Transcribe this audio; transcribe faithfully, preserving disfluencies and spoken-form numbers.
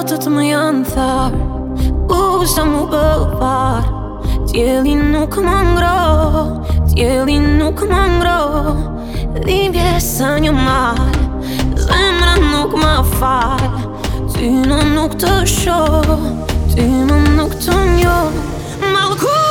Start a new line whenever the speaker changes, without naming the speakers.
të të më janë tharë, u sa mu bëvar. Tjeli nuk më ngro, tjeli nuk më ngro. Dhimbje sa një mal, zemra nuk më fal. Ty në nuk të shoh, ty në nuk të njoh. Mallku